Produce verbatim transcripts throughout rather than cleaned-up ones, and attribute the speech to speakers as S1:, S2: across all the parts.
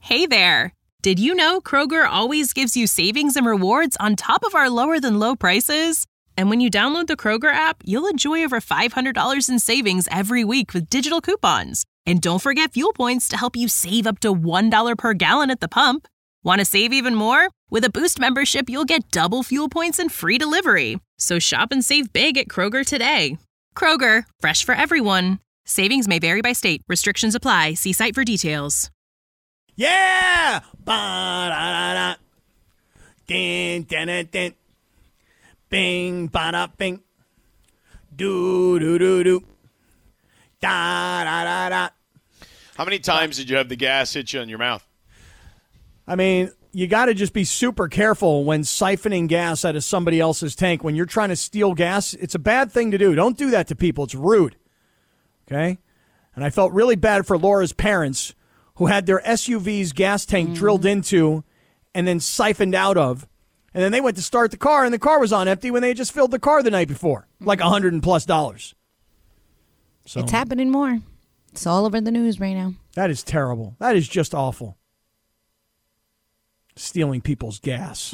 S1: Hey there! Did you know Kroger always gives you savings and rewards on top of our lower-than-low prices? And when you download the Kroger app, you'll enjoy over five hundred dollars in savings every week with digital coupons. And don't forget fuel points to help you save up to one dollar per gallon at the pump. Want to save even more? With a Boost membership, you'll get double fuel points and free delivery. So shop and save big at Kroger today. Kroger, fresh for everyone. Savings may vary by state. Restrictions apply. See site for details.
S2: Yeah! Ba-da-da-da. Din, din, din, din. Bing, ba-da, bing. Do-do-do-do. Da-da-da-da.
S3: How many times did you have the gas hit you in your mouth?
S2: I mean, you got to just be super careful when siphoning gas out of somebody else's tank. When you're trying to steal gas, it's a bad thing to do. Don't do that to people. It's rude. Okay? And I felt really bad for Laura's parents who had their S U V's gas tank mm. drilled into and then siphoned out of. And then they went to start the car, and the car was on empty when they had just filled the car the night before, like a hundred and plus dollars. So
S4: it's happening more. It's all over the news right now.
S2: That is terrible. That is just awful. Stealing people's gas.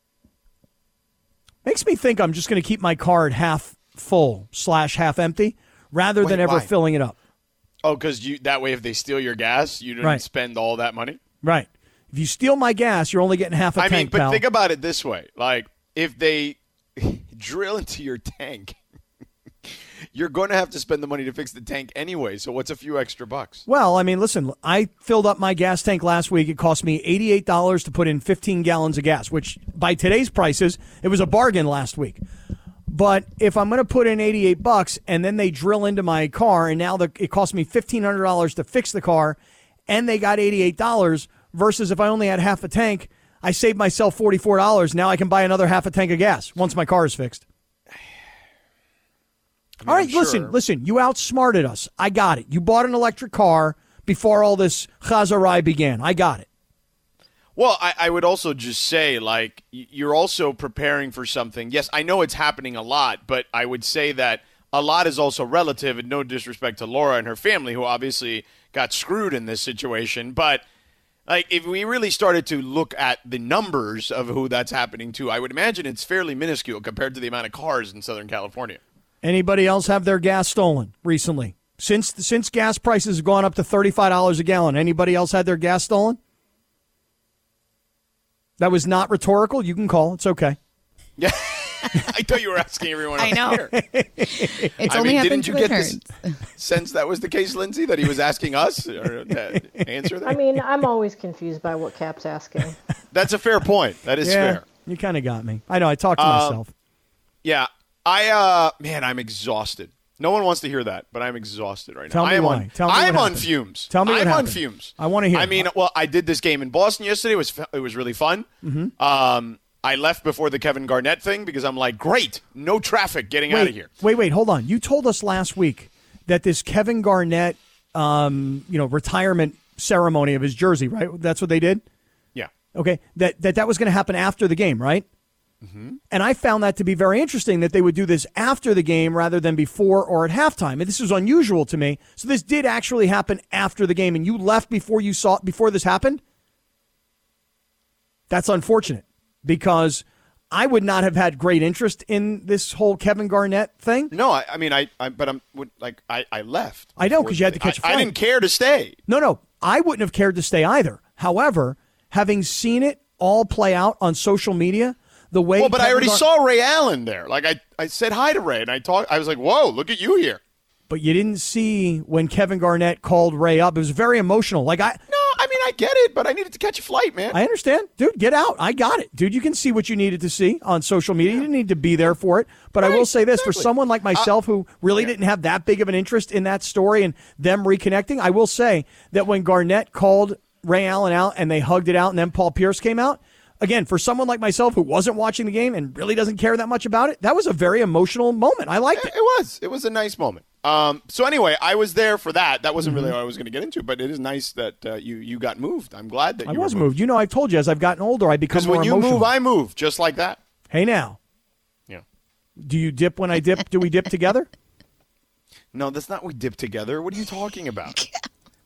S2: Makes me think I'm just going to keep my car at half full slash half empty rather
S3: Wait,
S2: than ever
S3: why?
S2: filling it up.
S3: Oh, because you that way if they steal your gas, you didn't
S2: Right.
S3: spend all that money?
S2: Right. If you steal my gas, you're only getting half a
S3: I
S2: tank,
S3: mean, but
S2: pal.
S3: think about it this way. Like, if they drill into your tank, you're going to have to spend the money to fix the tank anyway. So what's a few extra bucks?
S2: Well, I mean, listen, I filled up my gas tank last week. It cost me eighty-eight dollars to put in fifteen gallons of gas, which by today's prices, it was a bargain last week. But if I'm going to put in eighty-eight bucks and then they drill into my car and now the, it cost me fifteen hundred dollars to fix the car and they got eighty-eight dollars versus if I only had half a tank, I saved myself forty-four dollars. Now I can buy another half a tank of gas once my car is fixed.
S3: I mean,
S2: all right,
S3: I'm sure.
S2: listen, listen, you outsmarted us. I got it. You bought an electric car before all this chazarai began. I got it.
S3: Well, I, I would also just say, like, y- you're also preparing for something. Yes, I know it's happening a lot, but I would say that a lot is also relative, and no disrespect to Laura and her family, who obviously got screwed in this situation. But, like, if we really started to look at the numbers of who that's happening to, I would imagine it's fairly minuscule compared to the amount of cars in Southern California.
S2: Anybody else have their gas stolen recently? Since since gas prices have gone up to thirty-five dollars a gallon, anybody else had their gas stolen? That was not rhetorical. You can call. It's okay.
S3: Yeah, I thought you were asking everyone else
S4: I know.
S3: here.
S4: It's
S3: I
S4: only
S3: mean,
S4: happened
S3: didn't you
S4: to
S3: get
S4: Returns.
S3: this sense that was the case, Lindsay, that he was asking us? Or, uh, answer that?
S5: I mean, I'm always confused by what Cap's asking.
S3: That's a fair point. That is
S2: yeah,
S3: fair.
S2: You kind of got me. I know. I talked to
S3: Um,
S2: myself.
S3: Yeah. I, uh, man, I'm exhausted. No one wants to hear that, but I'm exhausted right now.
S2: Tell me
S3: I am
S2: why.
S3: On,
S2: Tell me what
S3: I'm on
S2: happened.
S3: fumes.
S2: Tell me what
S3: I'm on
S2: happened.
S3: fumes.
S2: I wanna hear
S3: I
S2: it.
S3: mean, well, I did this game in Boston yesterday. It was it was really fun. Mm-hmm. Um, I left before the Kevin Garnett thing because I'm like, great, no traffic getting out of
S2: Wait,
S3: here.
S2: wait, wait. Hold on. You told us last week that this Kevin Garnett, um, you know, retirement ceremony of his jersey, right? That's what they did?
S3: Yeah.
S2: Okay. That that, that was going to happen after the game, right? Mm-hmm. And I found that to be very interesting that they would do this after the game rather than before or at halftime. And this was unusual to me. So this did actually happen after the game, and you left before you saw before this happened? That's unfortunate because I would not have had great interest in this whole Kevin Garnett thing.
S3: No, I, I mean, I, I, but I'm would- like, I, I left.
S2: I know,
S3: before
S2: 'cause you had
S3: the
S2: to catch a
S3: thing. I, I
S2: flight.
S3: didn't care to stay.
S2: No, no, I wouldn't have cared to stay either. However, having seen it all play out on social media, the way
S3: Well, but I
S2: Kevin
S3: already
S2: Gar-
S3: saw Ray Allen there. Like, I, I said hi to Ray, and I talked. I was like, whoa, look at you here.
S2: But you didn't see when Kevin Garnett called Ray up. It was very emotional. Like I,
S3: No, I mean, I get it, but I needed to catch a flight, man.
S2: I understand, dude. Get out. I got it, dude. You can see what you needed to see on social media. You didn't need to be there for it. But I will
S3: Right,
S2: say this: for
S3: exactly.
S2: someone like myself who really
S3: yeah.
S2: didn't have that big of an interest in that story and them reconnecting, I will say that when Garnett called Ray Allen out and they hugged it out, and then Paul Pierce came out. Again, for someone like myself who wasn't watching the game and really doesn't care that much about it, that was a very emotional moment. I liked it.
S3: It was. It was a nice moment. Um, so anyway, I was there for that. That wasn't really what I was going to get into, but it is nice that uh, you you got moved. I'm glad that
S2: I
S3: you
S2: was
S3: were
S2: moved. You know, I've told you as I've gotten older, I become
S3: Because
S2: more
S3: when you
S2: emotional.
S3: move, I move, just like that.
S2: Hey, now,
S3: Yeah.
S2: do you dip when I dip? Do we dip together?
S3: No, that's not we dip together. What are you talking about?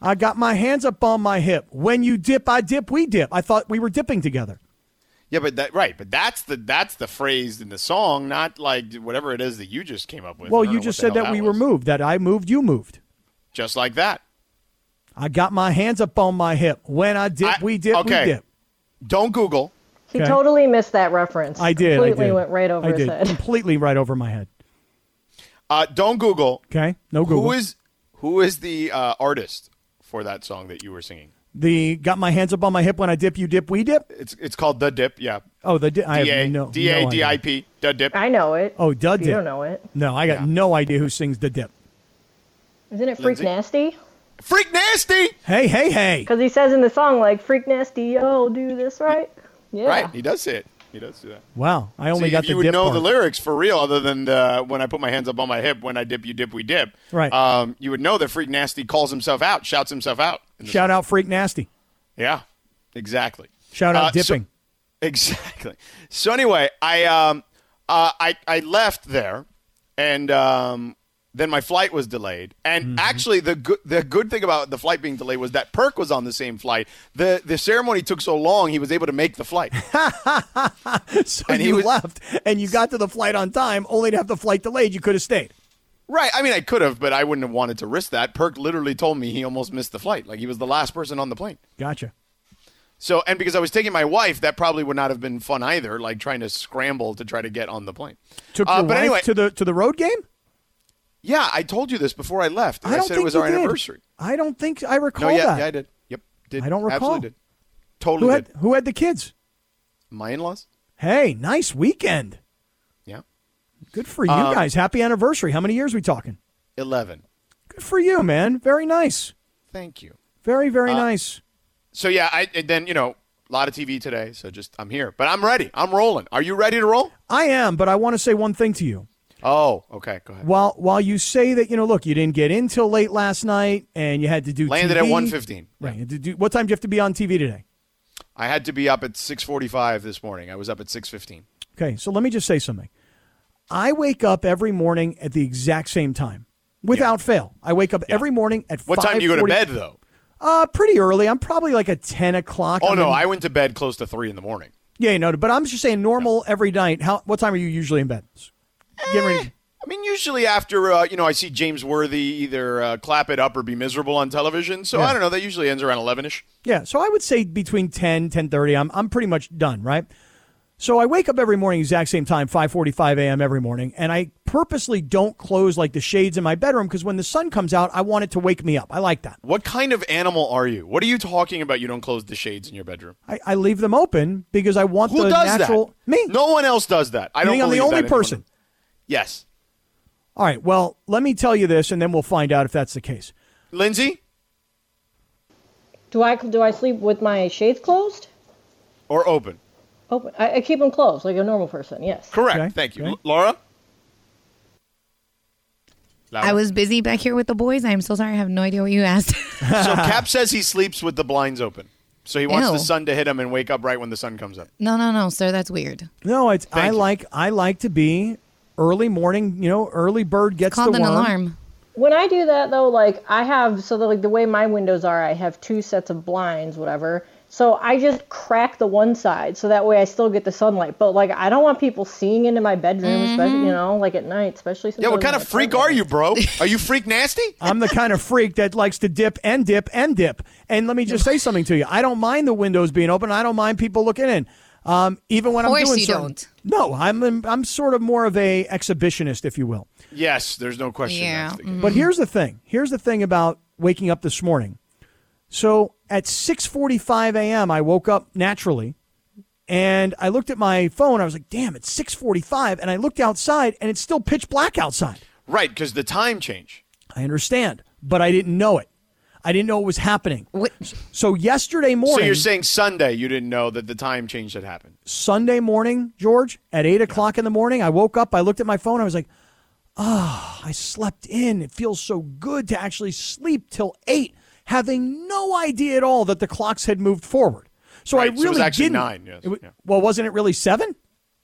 S2: I got my hands up on my hip. When you dip, I dip, we dip. I thought we were dipping together.
S3: Yeah, but that right, but that's the that's the phrase in the song, not like whatever it is that you just came up with.
S2: Well, you just said that, that we
S3: was.
S2: were moved, that I moved, you moved.
S3: Just like that.
S2: I got my hands up on my hip. When I dip,
S3: I,
S2: we dip,
S3: okay.
S2: we dip.
S3: Don't Google.
S5: He
S2: Okay.
S5: totally missed that reference.
S2: I did.
S5: Completely
S2: I did.
S5: went right over
S2: I
S5: his
S2: did.
S5: head.
S2: Completely right over my head.
S3: Uh, don't Google.
S2: Okay, no Google.
S3: Who is who is the uh, artist for that song that you were singing?
S2: The got my hands up on my hip. When I dip, you dip, we dip.
S3: It's it's called The Dip. Yeah.
S2: Oh, the di- I
S3: D A
S2: have no
S3: D A
S2: no
S3: D I
S2: idea.
S3: P. The Dip.
S5: I know it.
S2: Oh, Dud
S5: You
S2: Dip.
S5: don't know it.
S2: No, I got
S3: Yeah.
S2: no idea who sings the dip.
S5: Isn't it Freak
S3: Lindsay?
S5: Nasty?
S3: Freak Nasty.
S2: Hey, hey, hey!
S5: Because he says in the song, like, Freak Nasty, oh, do this right. Yeah.
S3: Right. He does say it. He does do that.
S2: Wow, I only
S3: See,
S2: got
S3: if
S2: the
S3: you would
S2: dip
S3: know
S2: part.
S3: the lyrics for real, other than the, when I put my hands up on my hip, when I dip, you dip, we dip.
S2: Right.
S3: Um, you would know that Freak Nasty calls himself out, shouts himself out. in the
S2: Shout
S3: song.
S2: out, Freak Nasty.
S3: Yeah. Exactly.
S2: Shout out,
S3: Uh, so-
S2: dipping.
S3: Exactly. So anyway, I um, uh, I I left there, and um, then my flight was delayed. And
S2: Mm-hmm.
S3: actually, the good the good thing about the flight being delayed was that Perk was on the same flight. the The ceremony took so long, he was able to make the flight.
S2: So
S3: and he
S2: you
S3: was-
S2: left, and you got to the flight on time, only to have the flight delayed. You could have stayed.
S3: Right. I mean, I could have, but I wouldn't have wanted to risk that. Perk literally told me he almost missed the flight. Like he was the last person on the plane.
S2: Gotcha.
S3: So, and because I was taking my wife, that probably would not have been fun either. Like trying to scramble to try to get on the plane.
S2: Took
S3: Uh,
S2: your
S3: but
S2: wife
S3: anyway-
S2: to the to the road game.
S3: Yeah, I told you this before I left. And
S2: I
S3: I,
S2: don't
S3: said
S2: think
S3: it was
S2: you
S3: our
S2: did.
S3: anniversary.
S2: I don't think I recall
S3: No, yeah,
S2: that.
S3: yeah, I did. Yep, did.
S2: I don't recall.
S3: Absolutely did. Totally
S2: Who had
S3: did.
S2: who had the kids?
S3: My in-laws.
S2: Hey, nice weekend.
S3: Yeah,
S2: Good for you
S3: Um,
S2: guys. Happy anniversary. How many years we talking?
S3: eleven.
S2: Good for you, man. Very nice.
S3: Thank you.
S2: Very very
S3: Uh,
S2: nice.
S3: So yeah, I and then you know a lot of T V today. So just I'm here, but I'm ready. I'm rolling. Are you ready to roll?
S2: I am, but I want to say one thing to you.
S3: Oh, okay. Go ahead.
S2: While while you say that, you know, look, you didn't get in till late last night and you had to do
S3: Landed
S2: T V.
S3: at one fifteen.
S2: Right. You had to do, what time do you have to be on T V today?
S3: I had to be up at six forty-five this morning. I was up at six fifteen.
S2: Okay, so let me just say something. I wake up every morning at the exact same time, without fail. I wake up every morning at
S3: What time do you go to
S2: five
S3: bed
S2: forty
S3: though?
S2: Uh, pretty early. I'm probably like at ten o'clock.
S3: Oh
S2: I'm
S3: no,
S2: in-
S3: I went to bed close to three in the morning.
S2: Yeah, you know, but I'm just saying normal every night. How? What time are you usually in bed? Get ready.
S3: I mean, usually after uh, you know, I see James Worthy either uh, clap it up or be miserable on television. So
S2: Yeah.
S3: I don't know. That usually ends around eleven-ish.
S2: Yeah, so I would say between ten, ten thirty, I'm I'm pretty much done, right? So I wake up every morning exact same time, five forty-five a.m. every morning, and I purposely don't close like the shades in my bedroom because when the sun comes out, I want it to wake me up. I like that.
S3: What kind of animal are you? What are you talking about? You don't close the shades in your bedroom.
S2: I, I leave them open because I want
S3: Who
S2: the
S3: does
S2: natural
S3: that?
S2: me.
S3: No one else does that. I
S2: You
S3: don't
S2: think I'm the
S3: believe
S2: only
S3: that anyone-
S2: person?
S3: Yes.
S2: All right, well, let me tell you this, and then we'll find out if that's the case.
S3: Lindsay
S5: Do I do I sleep with my shades closed?
S3: or open?
S5: Open. I, I keep them closed like a normal person. Yes.
S3: Correct.
S2: Okay,
S3: Thank you.
S2: okay.
S3: L- Laura? Laura?
S4: I was busy back here with the boys. I'm so sorry. I have no idea what you asked.
S3: So Cap says he sleeps with the blinds open. So he wants
S4: Ew.
S3: the sun to hit him and wake up right when the sun comes up.
S4: no, no, no, sir. That's weird.
S2: No, it's I
S3: Thank you.
S2: like I like to be early morning. You know, early bird gets
S4: Called
S2: the
S4: an
S2: worm.
S4: alarm.
S5: When I do that though, like I have so that like the way my windows are, I have two sets of blinds, whatever. So I just crack the one side so that way I still get the sunlight. But like I don't want people seeing into my bedroom, especially you know, like at night, especially since
S3: Yeah,
S5: I
S3: what
S5: live
S3: kind
S5: in
S3: of
S5: an
S3: freak
S5: apartment.
S3: are you, bro? Are you freak nasty?
S2: I'm the kind of freak that likes to dip and dip and dip. And let me just say something to you. I don't mind the windows being open. I don't mind people looking in. Um, even when
S4: Of
S2: I'm
S4: course
S2: doing
S4: you
S2: certain-
S4: don't.
S2: No, I'm I'm sort of more of a exhibitionist, if you will.
S3: Yes, there's no question.
S4: Yeah,
S3: That's the case.
S2: But here's the thing. Here's the thing about waking up this morning. So at six forty-five a.m., I woke up naturally, and I looked at my phone. I was like, damn, it's six forty-five. And I looked outside, and it's still pitch black outside.
S3: Right, because the time change.
S2: I understand, but I didn't know it. I didn't know it was happening.
S4: What?
S2: So yesterday
S3: So
S2: morning,
S3: you're saying Sunday you didn't know that the time change had happened.
S2: Sunday morning, George, at eight o'clock in the morning, I woke up, I looked at my phone, I was like, ah, oh, I slept in. It feels so good to actually sleep till eight, having no idea at all that the clocks had moved forward. So
S3: Right,
S2: I
S3: so it
S2: really
S3: was actually
S2: didn't.
S3: nine, yes,
S2: It wa-
S3: yeah.
S2: Well, wasn't it really seven?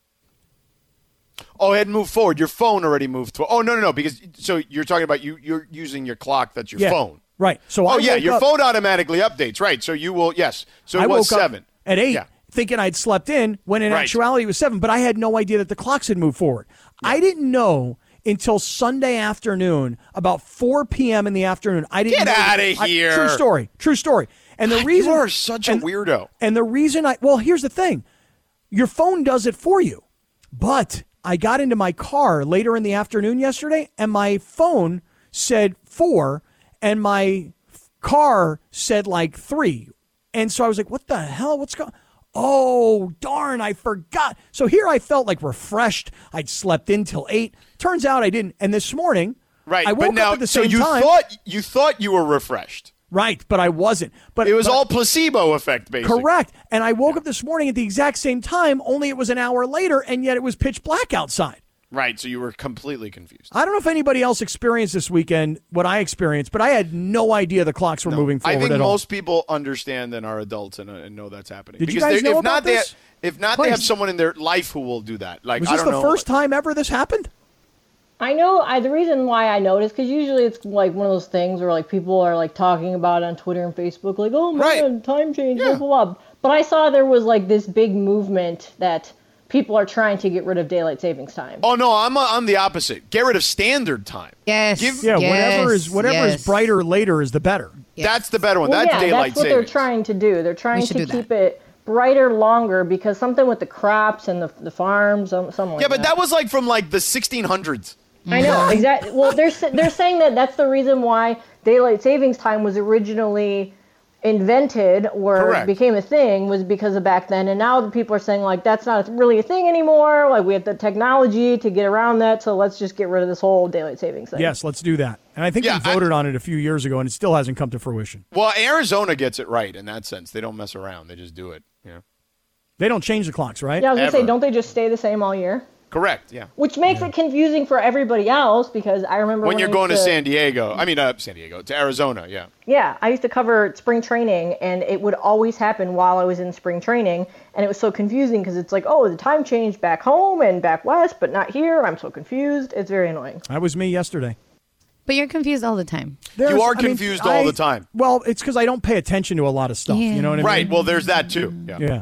S3: Oh, it had moved forward. Your phone already moved. To- oh, no, no, no. Because so you're talking about you. You're using your clock. That's your
S2: Yeah.
S3: phone.
S2: Right. So
S3: oh
S2: I
S3: yeah,
S2: woke
S3: your
S2: up,
S3: phone automatically updates. Right. So you will. Yes. So it
S2: I
S3: was
S2: woke
S3: seven
S2: up at eight,
S3: Yeah.
S2: thinking I'd slept in, when in
S3: Right.
S2: actuality it was seven. But I had no idea that the clocks had moved forward. I didn't know until Sunday afternoon, about four p.m. in the afternoon. I didn't
S3: Get
S2: know that-
S3: outta
S2: I-
S3: here.
S2: True story. True story. And the
S3: God,
S2: reason
S3: you are such a
S2: and-
S3: weirdo.
S2: And the reason I well, here's the thing. Your phone does it for you. But I got into my car later in the afternoon yesterday, and my phone said four, and my f- car said like three. And so I was like, what the hell? What's going Oh, darn, I forgot. So here I felt like refreshed. I'd slept in till eight. Turns out I didn't. And this morning,
S3: Right.
S2: I woke
S3: but now,
S2: up at the
S3: so
S2: same
S3: you
S2: time.
S3: thought you thought you were refreshed.
S2: Right, but I wasn't. But
S3: It was
S2: but-
S3: all placebo effect, basically.
S2: correct. And I woke up this morning at the exact same time, only it was an hour later, and yet it was pitch black outside.
S3: Right. So you were completely confused.
S2: I don't know if anybody else experienced this weekend what I experienced, but I had no idea the clocks were moving forward
S3: I think
S2: at all.
S3: most people understand and are adults and, uh, and know that's happening.
S2: Did you
S3: because
S2: guys
S3: they-
S2: know
S3: if
S2: about
S3: not, they
S2: this?
S3: ha- if not, they have someone in their life who will do that. Like
S2: Was
S3: I
S2: this
S3: don't
S2: the
S3: know.
S2: first
S3: like-
S2: time ever this happened?
S5: I know. I the reason why I noticed because usually it's like one of those things where like people are like talking about it on Twitter and Facebook, like, oh man,
S3: Right.
S5: time change,
S3: Yeah.
S5: blah blah blah. But I saw there was like this big movement that people are trying to get rid of daylight savings time.
S3: Oh no, I'm uh, I'm the opposite. Get rid of standard time.
S4: Yes.
S3: Give-
S2: Yeah, whatever
S4: yes,
S2: is whatever
S4: yes.
S2: is brighter later is the better.
S4: Yes.
S3: That's the better one.
S5: Well,
S3: that's
S5: yeah,
S3: daylight
S5: that's what
S3: savings.
S5: they're trying to do. They're trying
S4: should
S5: to
S4: do
S5: keep
S4: that.
S5: it brighter longer because something with the crops and the the farms, some- something like
S3: Yeah, but
S5: that.
S3: that was like from like the sixteen hundreds.
S5: I know, exactly. Well, they're s- they're saying that that's the reason why daylight savings time was originally invented or
S3: Correct.
S5: became a thing was because of back then. And now the people are saying like that's not really a thing anymore. Like we have the technology to get around that, so let's just get rid of this whole daylight savings thing.
S2: Yes, let's do that. And I think
S3: Yeah,
S2: we
S3: I-
S2: voted on it a few years ago, and it still hasn't come to fruition.
S3: Well, Arizona gets it right in that sense. They don't mess around. They just do it. Yeah.
S2: They don't change the clocks, right?
S5: Yeah, I was gonna say,
S3: Ever.
S5: don't they just stay the same all year?
S3: Correct. Yeah.
S5: Which makes it confusing for everybody else because I remember
S3: When
S5: when
S3: you're
S5: I
S3: going to
S5: used
S3: San Diego, I mean, uh, San Diego to Arizona. Yeah.
S5: Yeah, I used to cover spring training, and it would always happen while I was in spring training, and it was so confusing because it's like, oh, the time changed back home and back west, but not here. I'm so confused. It's very annoying.
S2: That was me yesterday.
S4: But you're confused all the time.
S2: There's-
S3: You are
S2: I mean,
S3: confused all
S2: I-
S3: the time.
S2: Well, it's because I don't pay attention to a lot of stuff.
S4: Yeah.
S2: You know what I
S3: Right.
S2: mean?
S3: Well, there's that too. Yeah.
S2: Yeah.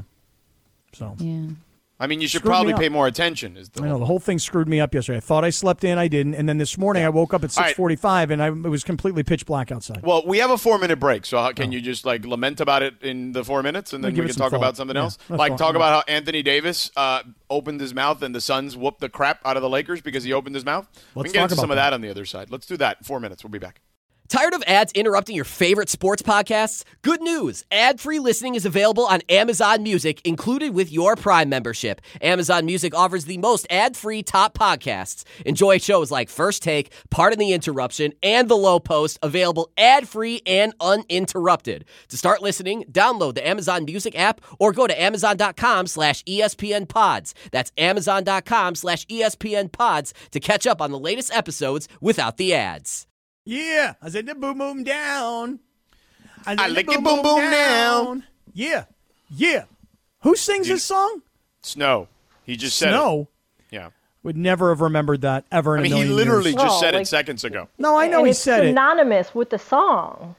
S2: So
S4: Yeah.
S3: I mean, you should
S2: Screwed me
S3: probably
S2: up.
S3: pay more attention. Is the
S2: I know the whole thing screwed me up yesterday. I thought I slept in, I didn't, and then this morning I woke up at
S3: All right.
S2: six forty-five, and I, it was completely pitch black outside.
S3: Well, we have a four minute break, so how, can you just like lament about it in the four minutes, and then
S2: give
S3: we
S2: it
S3: can
S2: some
S3: talk
S2: thought.
S3: about something
S2: Yeah,
S3: else?
S2: let's
S3: Like
S2: talk
S3: talk
S2: about
S3: about how Anthony Davis uh, opened his mouth and the Suns whooped the crap out of the Lakers because he opened his mouth. we
S2: Let's
S3: can get
S2: talk
S3: into
S2: about
S3: some of
S2: that.
S3: that on the other side. Let's do that in four minutes. We'll be back.
S6: Tired of ads interrupting your favorite sports podcasts? Good news! Ad-free listening is available on Amazon Music, included with your Prime membership. Amazon Music offers the most ad-free top podcasts. Enjoy shows like First Take, Pardon the Interruption, and The Low Post, available ad-free and uninterrupted. To start listening, download the Amazon Music app or go to amazon.com slash ESPN pods. That's amazon.com slash ESPN pods to catch up on the latest episodes without the ads.
S2: Yeah, I said the boom boom down. said
S3: I
S2: the
S3: like it boom boom down.
S2: Yeah, yeah. Who sings this song?
S3: Snow. He just said it.
S2: Snow.
S3: Yeah.
S2: Would never have remembered that ever in
S3: I mean,
S2: a
S3: he
S2: million
S3: literally
S2: years.
S3: just
S5: Oh,
S3: said it
S5: like-
S3: seconds ago.
S2: No, I know
S5: and
S2: he
S5: it's
S2: said it.
S5: synonymous with the song.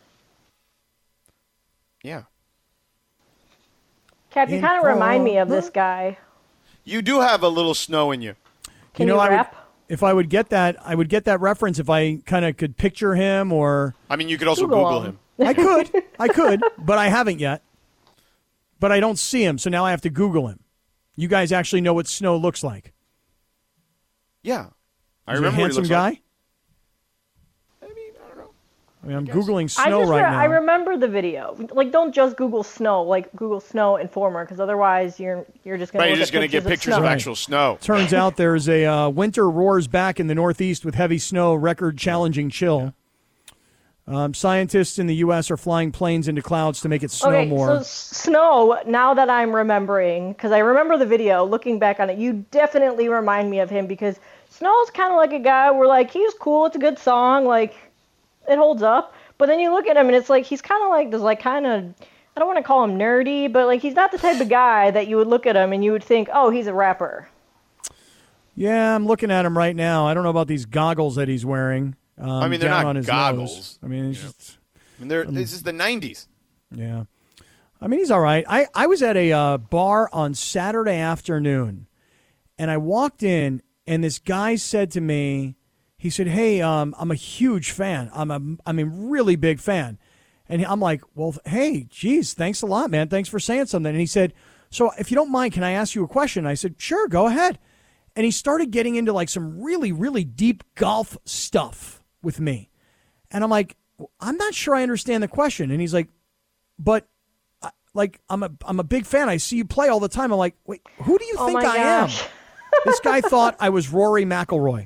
S3: Yeah.
S5: Cap, you
S2: In
S5: kind of remind me of
S2: for-
S5: this guy.
S3: You do have a little snow in you.
S5: Can
S2: you
S5: you,
S2: know, I would,
S5: rap?
S2: if I would get that, I would get that reference if I kind of could picture him, or
S3: I mean, you could also
S5: Google
S3: Google
S5: him.
S3: him.
S2: I could, I could, but I haven't yet. But I don't see him, so now I have to Google him. You guys actually know what Snow looks like?
S3: Yeah. I
S2: Is he a
S3: remember what he
S2: handsome
S3: looks
S2: guy?
S3: like. I mean, I don't know.
S2: I mean, I'm googling
S5: I
S2: Snow
S5: just
S2: right
S5: re-
S2: now.
S5: I remember the video. Like, don't just Google snow. Like, Google snow informer, because otherwise you're you're just gonna
S3: Right,
S5: look
S3: you're just
S5: at
S3: going to get pictures
S5: snow.
S3: of actual snow.
S2: Turns out there's a uh, winter roars back in the Northeast with heavy snow, record-challenging chill. Um, scientists in the U S are flying planes into clouds to make it snow
S5: Okay,
S2: more.
S5: so s- snow. Now that I'm remembering, because I remember the video, looking back on it, you definitely remind me of him because Snow's kind of like a guy where like he's cool. It's a good song. Like it holds up. But then you look at him and it's like he's kind of like this, like kind of. I don't want to call him nerdy, but like he's not the type of guy that you would look at him and you would think, oh, he's a rapper.
S2: Yeah, I'm looking at him right now. I don't know about these goggles that he's wearing. Um,
S3: I mean, they're
S2: down
S3: not
S2: on his
S3: goggles.
S2: Nose. I mean, he's just,
S3: I mean, um, this is the nineties.
S2: Yeah. I mean, he's all right. I, I was at a uh, bar on Saturday afternoon, and I walked in, and this guy said to me, he said, hey, um, I'm a huge fan. I'm a, I'm a really big fan. And I'm like, well, hey, geez, thanks a lot, man. Thanks for saying something. And he said, so if you don't mind, can I ask you a question? I said, sure, go ahead. And he started getting into like some really, really deep golf stuff with me. And I'm like, I'm not sure I understand the question. And he's like, but like, I'm a I'm a big fan. I see you play all the time. I'm like, wait, who do you
S5: oh
S2: think
S5: my
S2: I
S5: gosh.
S2: am? This guy thought I was Rory McIlroy.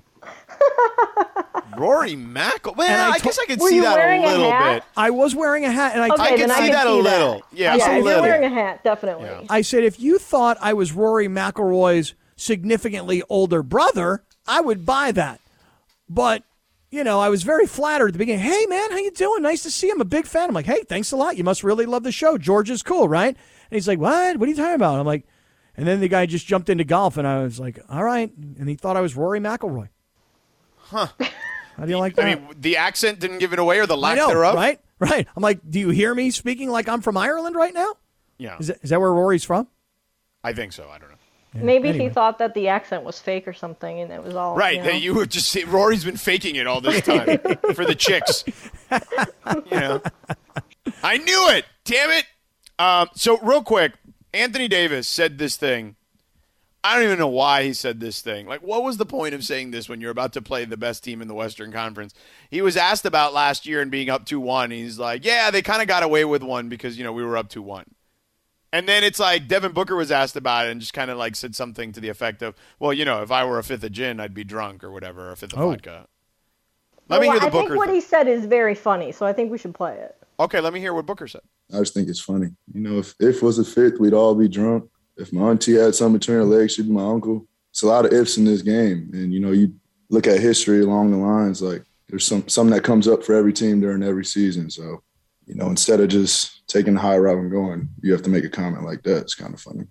S3: Rory McIlroy? Well,
S2: I
S3: I,
S2: to-
S3: guess I could
S5: Were
S3: see
S5: you
S3: that
S5: wearing
S3: a
S5: a
S3: little
S5: hat?
S3: bit.
S2: I was wearing a hat, and I,
S5: Okay,
S3: I
S2: t-
S3: can
S5: then
S3: see
S5: I can
S3: that a
S5: see that.
S3: little. Yeah,
S5: Yeah,
S3: a
S5: if
S3: little.
S5: you're wearing a hat, definitely.
S3: Yeah.
S2: I said, if you thought I was Rory McIlroy's significantly older brother, I would buy that. But, you know, I was very flattered at the beginning. Hey, man, how you doing? Nice to see you. I'm a big fan. I'm like, hey, thanks a lot. You must really love the show. George is cool, right? And he's like, what? What are you talking about? I'm like, and then the guy just jumped into golf, and I was like, all right. And he thought I was Rory McIlroy.
S3: Huh.
S2: How do you like that?
S3: I mean, the accent didn't give it away, or the lack
S2: I know,
S3: thereof.
S2: right? Right. I'm like, do you hear me speaking like I'm from Ireland right now?
S3: Yeah,
S2: Is that, is that where Rory's from?
S3: I think so. I don't know.
S2: Yeah.
S5: Maybe
S2: Anyway.
S5: he thought that the accent was fake or something, and it was all
S3: Right,
S5: You know.
S3: that you would just say Rory's been faking it all this time for the chicks. You know, I knew it. Damn it. Um, so real quick, Anthony Davis said this thing. I don't even know why he said this thing. Like, what was the point of saying this when you're about to play the best team in the Western Conference? He was asked about last year and being up two one. He's like, yeah, they kind of got away with one because, you know, we were up two one. And then it's like Devin Booker was asked about it and just kind of like said something to the effect of, well, you know, if I were a fifth of gin, I'd be drunk or whatever, or a fifth of
S2: Oh.
S3: vodka. Let
S5: Well,
S3: me hear the
S5: I
S3: Booker
S5: think what
S3: thing.
S5: he said is very funny, so I think we should play it.
S3: Okay, let me hear what Booker said.
S7: I just think it's funny. You know, if if was a fifth, we'd all be drunk. If my auntie had something between her legs, she'd be my uncle. It's a lot of ifs in this game. And, you know, you look at history along the lines, like there's some something that comes up for every team during every season. So, you know, instead of just taking the high route and going, you have to make a comment like that. It's kind of funny.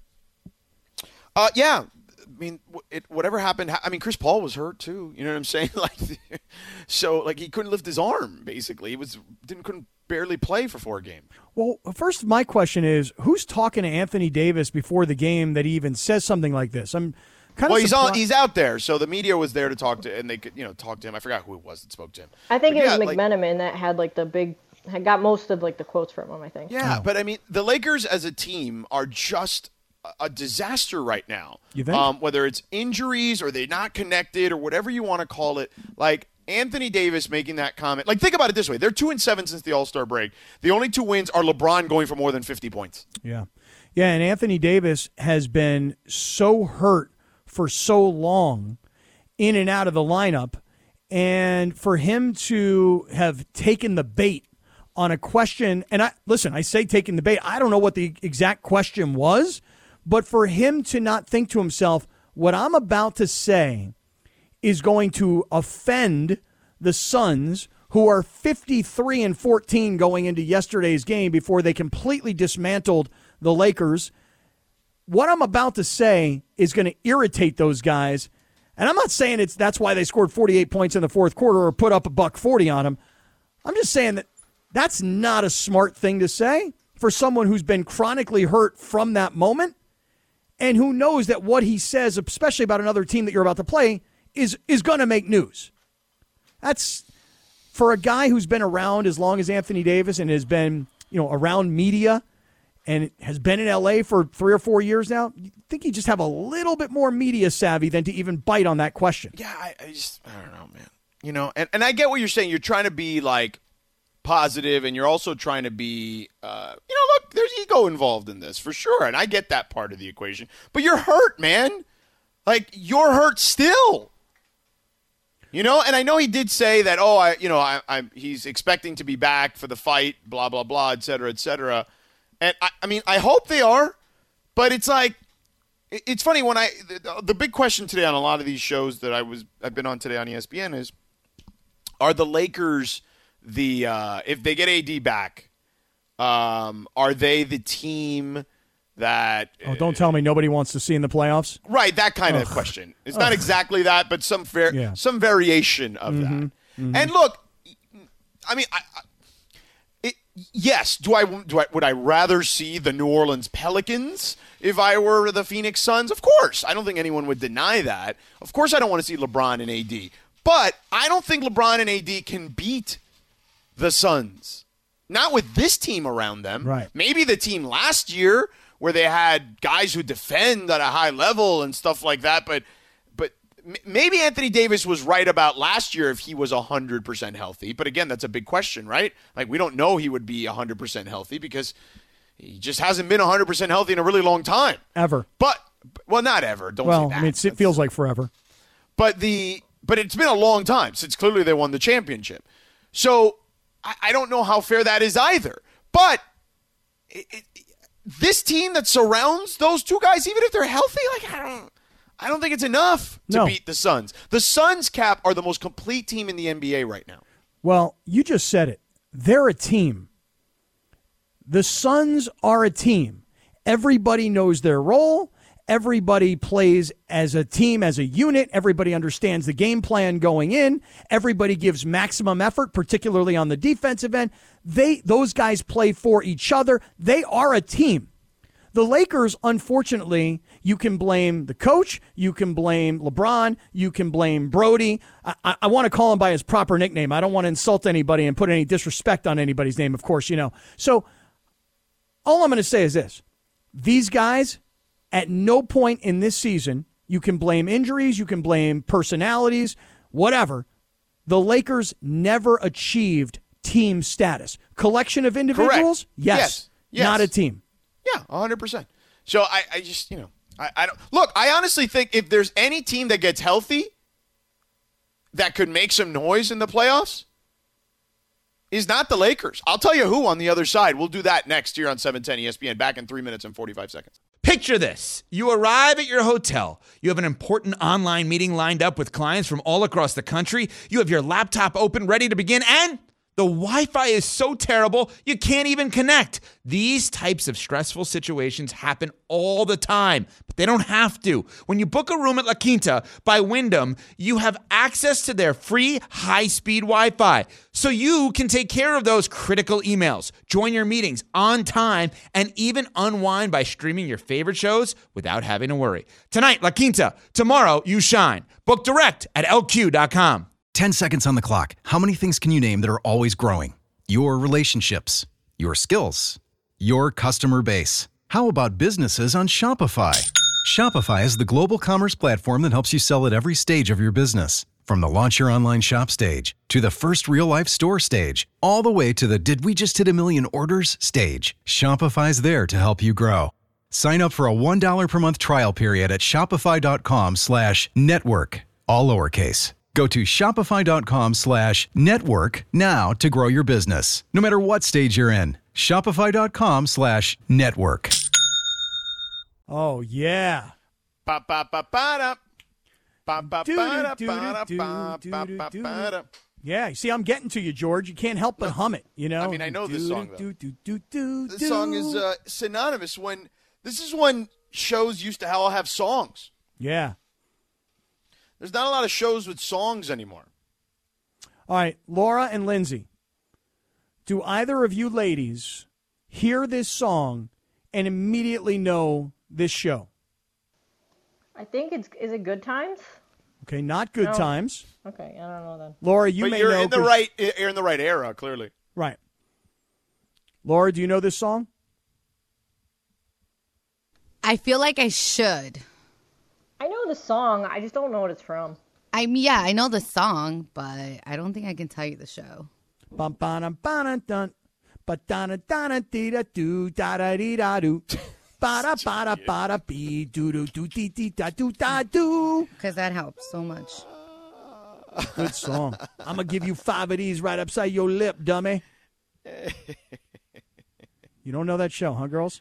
S3: Uh, yeah. I mean, it, whatever happened, I mean, Chris Paul was hurt too. You know what I'm saying? Like, so like he couldn't lift his arm. Basically, he was didn't couldn't barely play for four games.
S2: Well, first, my question is, who's talking to Anthony Davis before the game that he even says something like this? I'm kind
S3: Well,
S2: of
S3: he's
S2: surprised.
S3: on. He's out there, so the media was there to talk to, and they could, you know, talk to him. I forgot who it was that spoke to him.
S5: I think
S3: But
S5: it
S3: yeah,
S5: was
S3: like-
S5: McMenamin that had like the big, had got most of like the quotes from him. I think.
S3: Yeah,
S2: Oh.
S3: but I mean, the Lakers as a team are just a- a disaster right now.
S2: You think?
S3: Um, whether it's injuries or they're not connected or whatever you want to call it, like Anthony Davis making that comment. Like, think about it this way: they're two and seven since the All-Star break. The only two wins are LeBron going for more than fifty points.
S2: Yeah. Yeah, and Anthony Davis has been so hurt for so long in and out of the lineup, and for him to have taken the bait on a question, and I listen, I say taking the bait, I don't know what the exact question was, but for him to not think to himself, what I'm about to say is going to offend the Suns, who are fifty-three and fourteen going into yesterday's game before they completely dismantled the Lakers. What I'm about to say is going to irritate those guys. And I'm not saying it's that's why they scored forty-eight points in the fourth quarter or put up a buck forty on them. I'm just saying that that's not a smart thing to say for someone who's been chronically hurt from that moment and who knows that what he says, especially about another team that you're about to play, is is going to make news. That's for a guy who's been around as long as Anthony Davis and has been, you know, around media and has been in L A for three or four years now. You think you just have a little bit more media savvy than to even bite on that question.
S3: Yeah, I, I just I don't know, man. You know, and, and I get what you're saying. You're trying to be like positive, and you're also trying to be, uh, you know, look, there's ego involved in this for sure, and I get that part of the equation. But you're hurt, man. Like you're hurt still. You know, and I know he did say that. Oh, I, you know, I, I'm he's expecting to be back for the fight, blah blah blah, et cetera, et cetera. And I, I mean, I hope they are, but it's like. It's funny when I the, the big question today on a lot of these shows that I was I've been on today on E S P N is, are the Lakers the uh, if they get A D back, um, are they the team that
S2: Oh, don't tell me nobody wants to see in the playoffs.
S3: right that kind of question? It's not exactly that, but some fair
S2: Yeah.
S3: some variation of
S2: Mm-hmm.
S3: that. Mm-hmm. And look, I mean, I, I, yes. Do I, do I would I rather see the New Orleans Pelicans if I were the Phoenix Suns? Of course. I don't think anyone would deny that. Of course I don't want to see LeBron and A D. But I don't think LeBron and A D can beat the Suns. Not with this team around them.
S2: Right.
S3: Maybe the team last year where they had guys who defend at a high level and stuff like that, but but maybe Anthony Davis was right about last year if he was one hundred percent healthy. But again, that's a big question, right? Like, we don't know he would be one hundred percent healthy because he just hasn't been one hundred percent healthy in a really long time.
S2: Ever.
S3: But, well, not ever. Don't
S2: well,
S3: say that.
S2: I mean, it feels like forever.
S3: But the but it's been a long time since clearly they won the championship. So I, I don't know how fair that is either. But it, it, this team that surrounds those two guys, even if they're healthy, like I don't, I don't think it's enough to
S2: No.
S3: beat the Suns. The Suns, Cap, are the most complete team in the N B A right now.
S2: Well, you just said it. They're a team. The Suns are a team. Everybody knows their role. Everybody plays as a team, as a unit. Everybody understands the game plan going in. Everybody gives maximum effort, particularly on the defensive end. They, those guys play for each other. They are a team. The Lakers, unfortunately, you can blame the coach. You can blame LeBron. You can blame Brody. I, I, I want to call him by his proper nickname. I don't want to insult anybody and put any disrespect on anybody's name, of course, you know. So all I'm going to say is this. These guys, at no point in this season, you can blame injuries, you can blame personalities, whatever. The Lakers never achieved team status. Collection of individuals?
S3: Correct.
S2: Yes.
S3: Yes. Yes.
S2: Not a team.
S3: Yeah, one hundred percent. So I, I just, you know, I, I don't look, I honestly think if there's any team that gets healthy that could make some noise in the playoffs, is not the Lakers. I'll tell you who on the other side. We'll do that next here on seven ten E S P N. Back in three minutes and forty-five seconds.
S8: Picture this. You arrive at your hotel. You have an important online meeting lined up with clients from all across the country. You have your laptop open, ready to begin, and the Wi-Fi is so terrible, you can't even connect. These types of stressful situations happen all the time, but they don't have to. When you book a room at La Quinta by Wyndham, you have access to their free high-speed Wi-Fi, so you can take care of those critical emails, join your meetings on time, and even unwind by streaming your favorite shows without having to worry. Tonight, La Quinta. Tomorrow, you shine. Book direct at L Q dot com.
S9: ten seconds on the clock. How many things can you name that are always growing? Your relationships, your skills, your customer base. How about businesses on Shopify? Shopify is the global commerce platform that helps you sell at every stage of your business. From the launch your online shop stage to the first real-life store stage, all the way to the did we just hit a million orders stage. Shopify's there to help you grow. Sign up for a one dollar per month trial period at shopify.com slash network, all lowercase. Go to shopify.com slash network now to grow your business, no matter what stage you're in. Shopify.com slash network.
S2: Oh, yeah.
S3: Ba ba ba ba da. Ba ba ba da
S2: Do, do,
S3: ba
S2: do,
S3: da
S2: do,
S3: ba
S2: do,
S3: ba
S2: do.
S3: ba da.
S2: Yeah, you see, I'm getting to you, George. You can't help but hum it, you know?
S3: I mean, I know this song, though.
S2: Do, do, do, do,
S3: This
S2: do.
S3: song is uh, synonymous when this is when shows used to all have songs.
S2: Yeah.
S3: There's not a lot of shows with songs anymore.
S2: All right, Laura and Lindsay, do either of you ladies hear this song and immediately know this show?
S5: I think it's is it Good Times?
S2: Okay, not Good
S5: No.
S2: Times.
S5: Okay, I don't know then.
S2: Laura, you
S3: but
S2: may
S3: you're
S2: know.
S3: in the
S2: 'cause-
S3: right you're in the right era, clearly.
S2: Right. Laura, do you know this song?
S4: I feel like I should.
S5: I know the song. I just don't know what it's from.
S4: I mean, yeah, I know the song, but I don't think I can tell you the show.
S2: Bum ba dum ba dun dun. Ba da da da da dee da do da da dee da do. Ba da ba da ba da bee do do do dee dee da do da do.
S4: Because that helps so much.
S2: Good song. I'm gonna give you five of these right upside your lip, dummy. You don't know that show, huh, girls?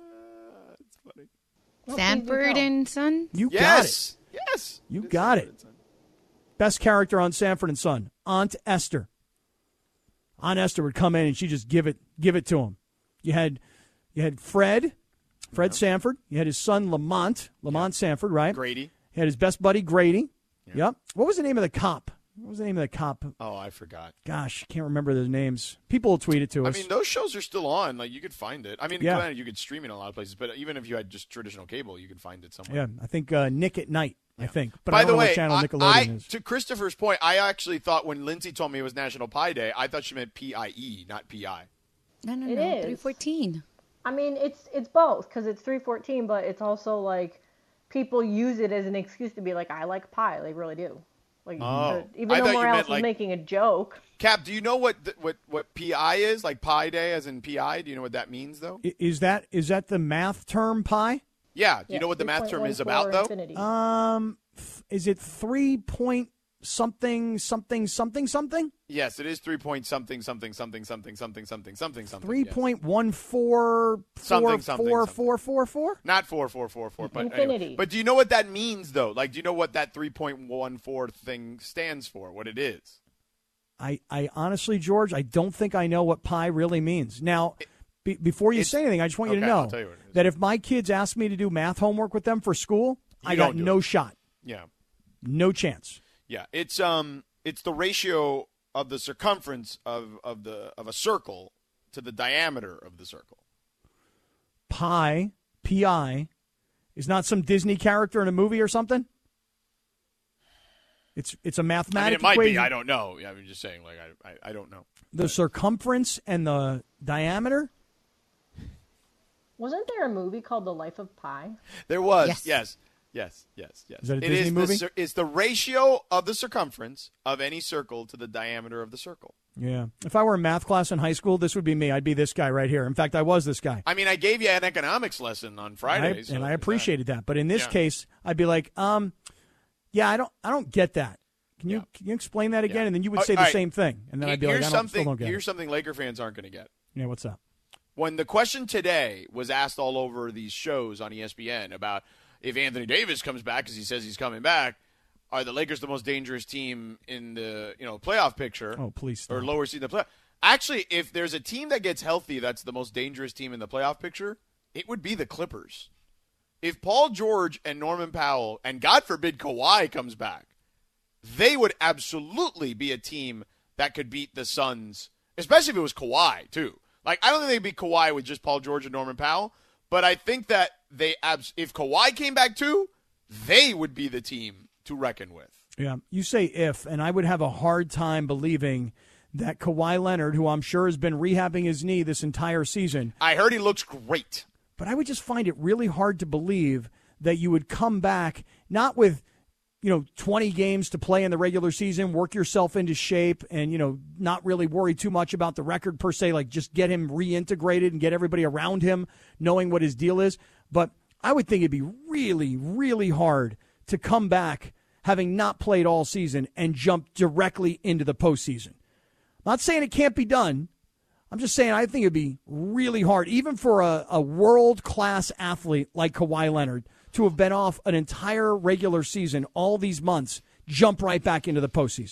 S4: Sanford and Son?
S2: You got it.
S3: Yes. Yes.
S2: You got it. Best character on Sanford and Son, Aunt Esther. Aunt Esther would come in and she just give it, give it to him. You had, you had Fred, Fred Sanford. You had his son Lamont, Lamont Sanford, right?
S3: Grady.
S2: He had his best buddy Grady. Yep. What was the name of the cop? What was the name of the cop?
S3: Oh, I forgot.
S2: Gosh, can't remember the names. People will tweet it to us.
S3: I mean, those shows are still on. Like, you could find it. I mean,
S2: Yeah.
S3: granted, you could stream it in a lot of places, but even if you had just traditional cable, you could find it somewhere.
S2: Yeah, I think uh, Nick at Night, I think. But
S3: By
S2: I don't
S3: the
S2: know
S3: way,
S2: what channel
S3: I,
S2: Nickelodeon
S3: I,
S2: is.
S3: to Christopher's point, I actually thought when Lindsay told me it was National Pie Day, I thought she meant P I E, not P I.
S4: No, no,
S5: It
S4: no.
S5: is.
S4: three fourteen.
S5: I mean, it's it's both because it's three fourteen, but it's also like people use it as an excuse to be like, I like pie. They really do. Like,
S3: Oh.
S5: the- even
S3: I
S5: though
S3: thought you
S5: Morales
S3: meant,
S5: was
S3: like-
S5: making a joke.
S3: Cap, do you know what th- what what P I is? Like Pie Day, as in P I. Do you know what that means, though?
S2: I- Is that is that the math term pi?
S3: Yeah. Do you
S5: Yeah,
S3: know what the math term is about,
S5: three point one four
S3: though?
S5: infinity.
S2: Um, th- is it three point something something something something?
S3: Yes, it is three point something something something something something something something something.
S2: Three
S3: yes.
S2: point one four
S3: Something,
S2: four
S3: something,
S2: four
S3: something.
S2: four four four.
S3: Not four four four four, but
S5: Infinity.
S3: anyway. But do you know what that means, though? Like, do you know what that three point one four thing stands for? What it is?
S2: I, I honestly, George, I don't think I know what pi really means. Now, be, before you
S3: it's-
S2: say anything, I just want you to
S3: okay, I'll
S2: know
S3: tell you what it is.
S2: that if my kids ask me to do math homework with them for school,
S3: You
S2: I got
S3: don't do
S2: no
S3: it.
S2: shot,
S3: Yeah.
S2: no chance.
S3: Yeah, it's um, it's the ratio of the circumference of, of the of a circle to the diameter of the circle.
S2: Pi, P I, is not some Disney character in a movie or something. It's it's a
S3: I mean,
S2: mathematical
S3: it might
S2: equation.
S3: be. I don't know. Yeah, I'm just saying. Like, I, I, I don't know.
S2: The circumference and the diameter.
S5: Wasn't there a movie called The Life of Pi?
S3: There was.
S4: Yes.
S3: Yes. Yes. Yes. Yes.
S2: Is that a
S3: It
S2: Disney
S3: is
S2: movie?
S3: The, cir- it's the ratio of the circumference of any circle to the diameter of the circle.
S2: Yeah. If I were in math class in high school, this would be me. I'd be this guy right here. In fact, I was this guy.
S3: I mean, I gave you an economics lesson on Friday,
S2: I-
S3: so
S2: and I
S3: there's
S2: appreciated that. But in this
S3: Yeah.
S2: case, I'd be like, um, yeah, I don't, I don't get that. Can you,
S3: Yeah.
S2: can you explain that again?
S3: Yeah.
S2: And then you would
S3: Oh,
S2: say the
S3: all right.
S2: same thing, and then
S3: Here-
S2: I'd be like,
S3: here's
S2: I don't,
S3: something.
S2: still don't get
S3: Here's
S2: it.
S3: something Laker fans aren't going to get.
S2: Yeah, what's up?
S3: When the question today was asked all over these shows on E S P N about if Anthony Davis comes back, because he says he's coming back, are the Lakers the most dangerous team in the you know playoff picture?
S2: Oh, please stop.
S3: Or lower seed in the playoff? Actually, if there's a team that gets healthy, that's the most dangerous team in the playoff picture. It would be the Clippers. If Paul George and Norman Powell, and God forbid Kawhi comes back, they would absolutely be a team that could beat the Suns, especially if it was Kawhi, too. Like, I don't think they'd beat Kawhi with just Paul George and Norman Powell, but I think that they, abs- if Kawhi came back, too, they would be the team to reckon with.
S2: Yeah, you say if, and I would have a hard time believing that Kawhi Leonard, who I'm sure has been rehabbing his knee this entire season,
S3: I heard he looks great.
S2: but I would just find it really hard to believe that you would come back not with, you know, twenty games to play in the regular season, work yourself into shape, and, you know, not really worry too much about the record per se, like just get him reintegrated and get everybody around him knowing what his deal is. But I would think it'd be really, really hard to come back having not played all season and jump directly into the postseason. Not saying it can't be done. I'm just saying I think it'd be really hard, even for a, a world-class athlete like Kawhi Leonard, to have been off an entire regular season all these months, jump right back into the postseason.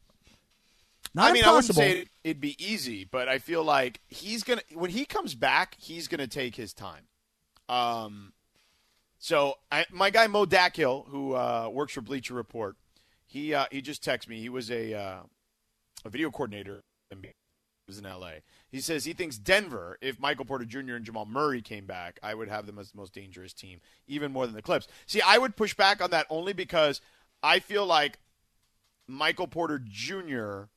S2: Not
S3: I mean, I wouldn't
S2: impossible.
S3: say it, it'd be easy, but I feel like he's going to, when he comes back, he's going to take his time. Um, so I, my guy Mo Dackhill, who uh, works for Bleacher Report, he uh, he just texted me. He was a uh, a video coordinator in was in L A. He says he thinks Denver, if Michael Porter Junior and Jamal Murray came back, I would have them as the most dangerous team, even more than the Clips. See, I would push back on that only because I feel like Michael Porter Junior,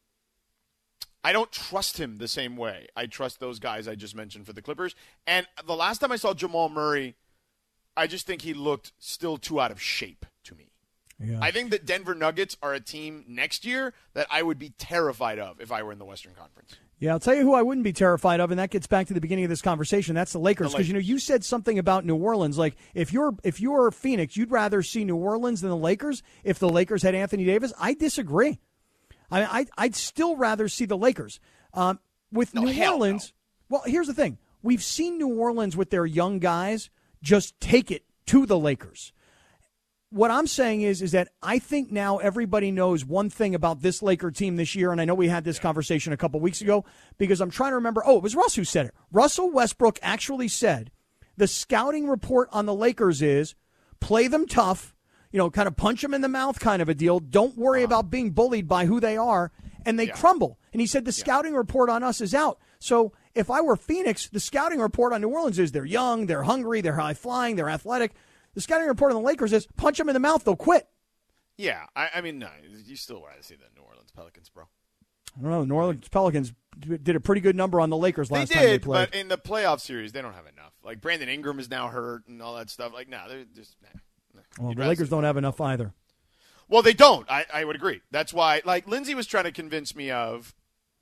S3: I don't trust him the same way I trust those guys I just mentioned for the Clippers. And the last time I saw Jamal Murray, I just think he looked still too out of shape to me.
S2: Yeah.
S3: I think that Denver Nuggets are a team next year that I would be terrified of if I were in the Western Conference.
S2: Yeah, I'll tell you who I wouldn't be terrified of, and that gets back to the beginning of this conversation. That's the Lakers,
S3: The
S2: because you know you said something about New Orleans. Like if you're if you're Phoenix, you'd rather see New Orleans than the Lakers. If the Lakers had Anthony Davis, I disagree. I mean, I I'd still rather see the Lakers. Um, with
S3: No,
S2: New
S3: hell
S2: Orleans, well, here's the thing: we've seen New Orleans with their young guys just take it to the Lakers. What I'm saying is, is that I think now everybody knows one thing about this Laker team this year, and I know we had this yeah. conversation a couple weeks ago, because I'm trying to remember. Oh, it was Russ who said it. Russell Westbrook actually said the scouting report on the Lakers is play them tough, you know, kind of punch them in the mouth kind of a deal. Don't worry about being bullied by who they are. And they
S3: Yeah.
S2: crumble. And he said the
S3: Yeah.
S2: scouting report on us is out. So if I were Phoenix, the scouting report on New Orleans is they're young, they're hungry, they're high-flying, they're athletic. The scouting report on the Lakers is punch them in the mouth, they'll quit.
S3: Yeah, I, I mean, no, you still want to see the New Orleans Pelicans, bro.
S2: I don't know. The New Orleans Pelicans did a pretty good number on the Lakers last
S3: they
S2: time they
S3: did,
S2: played.
S3: but in the playoff series, they don't have enough. Like, Brandon Ingram is now hurt and all that stuff. Like, no, they're just, nah. nah.
S2: Well,
S3: You'd
S2: the
S3: rather
S2: Lakers
S3: see-
S2: don't have enough either.
S3: Well, they don't. I, I would agree. That's why, like, Lindsay was trying to convince me of,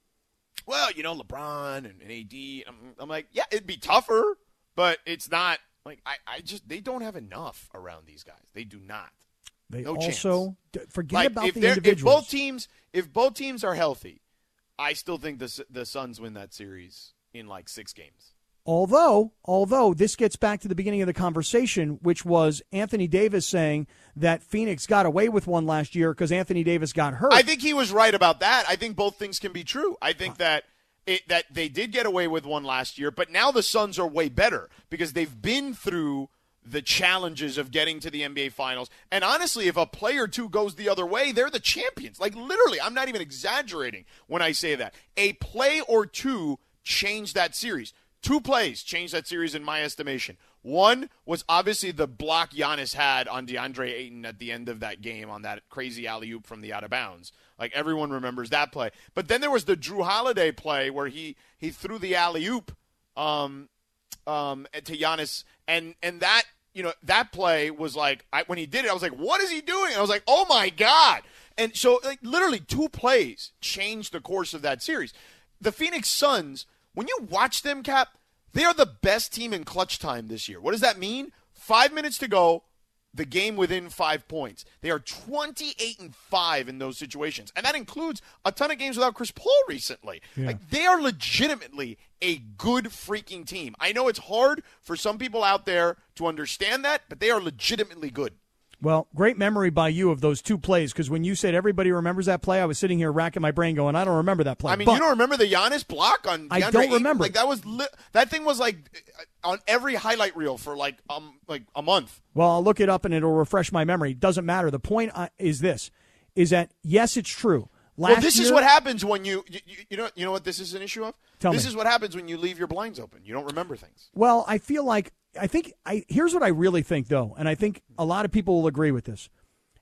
S3: well, you know, LeBron and, and A D. I'm, I'm like, yeah, it'd be tougher, but it's not. Like, I, I just, they don't have enough around these guys. They do not.
S2: They
S3: No
S2: also d- forget
S3: Like,
S2: about
S3: if
S2: the
S3: they're-
S2: individuals.
S3: If both teams, if both teams are healthy, I still think the the Suns win that series in like six games.
S2: Although, although this gets back to the beginning of the conversation, which was Anthony Davis saying that Phoenix got away with one last year because Anthony Davis got hurt.
S3: I think he was right about that. I think both things can be true. I think that it, that they did get away with one last year, but now the Suns are way better because they've been through the challenges of getting to the N B A Finals. And honestly, if a play or two goes the other way, they're the champions. Like, literally, I'm not even exaggerating when I say that. A play or two changed that series. Two plays changed that series in my estimation. One was obviously the block Giannis had on DeAndre Ayton at the end of that game on that crazy alley-oop from the out of bounds. Like, everyone remembers that play. But then there was the Drew Holiday play where he, he threw the alley-oop um, um, to Giannis, and and that you know that play was like I, when he did it, I was like, what is he doing? I was like, oh my god! And so like literally two plays changed the course of that series. The Phoenix Suns, when you watch them, Cap, they are the best team in clutch time this year. What does that mean? Five minutes to go, the game within five points. They are twenty-eight and five in those situations, and that includes a ton of games without Chris Paul recently.
S2: Yeah.
S3: Like, they are legitimately a good freaking team. I know it's hard for some people out there to understand that, but they are legitimately good.
S2: Well, great memory by you of those two plays, because when you said everybody remembers that play, I was sitting here racking my brain going, I don't remember that play.
S3: I mean,
S2: But
S3: you don't remember the Giannis block on DeAndre
S2: I don't
S3: Ayton?
S2: remember.
S3: Like, that was li- that thing was like on every highlight reel for like um like a month.
S2: Well, I'll look it up and it'll refresh my memory. Doesn't matter. The point uh, is this, is that, yes, it's true. Last
S3: well, this
S2: year,
S3: is what happens when you, you you know you know what this is an issue of?
S2: Tell
S3: this
S2: me.
S3: is what happens when you leave your blinds open. You don't remember things.
S2: Well, I feel like, I think, I here's what I really think, though, and I think a lot of people will agree with this.